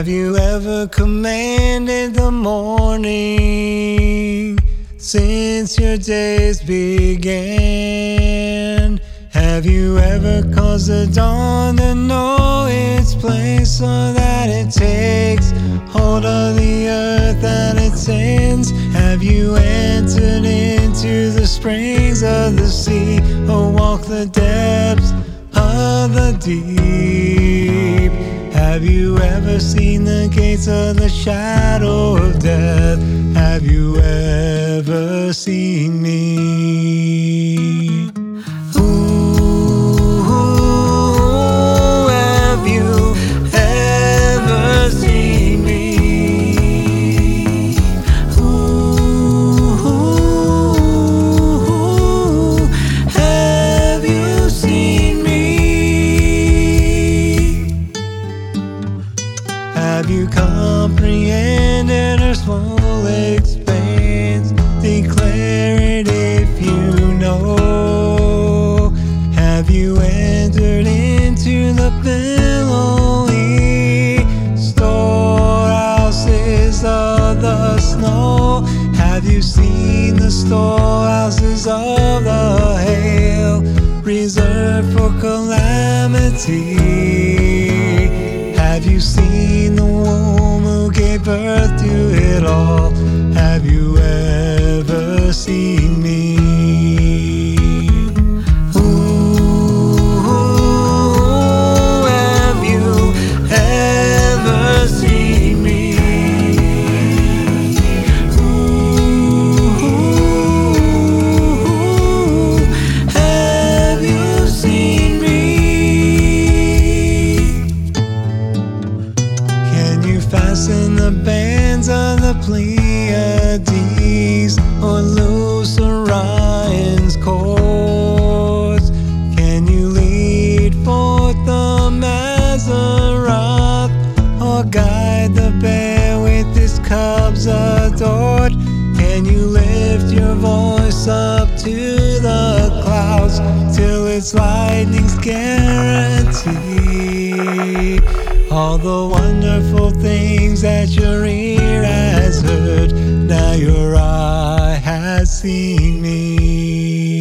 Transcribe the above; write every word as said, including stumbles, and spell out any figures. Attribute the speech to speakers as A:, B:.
A: Have you ever commanded the morning since your days began? Have you ever caused the dawn to know its place so that it takes hold of the earth at its ends? Have you entered into the springs of the sea or walked the depths of the deep? Have you ever seen the gates of the shadow of death? Have you ever seen me? Ooh, have you ever seen me? Ooh, have you seen me? Have you comprehended her small expanse? Declare it if you know. Have you entered into the billowy storehouses of the snow? Have you seen the storehouses of the hail reserved for calamity? Have you seen the womb who gave birth to it all? Have you ever seen me? Ooh, have you ever seen me? Ooh, have you seen me? Can you fasten the bands of the Pleiades or loose Orion's cords? Can you lead forth the Mazzaroth or guide the bear with his cubs adored? Can you lift your voice up to the clouds till its lightnings guarantee all the wonderful things that your ear has heard? Now your eye has seen me.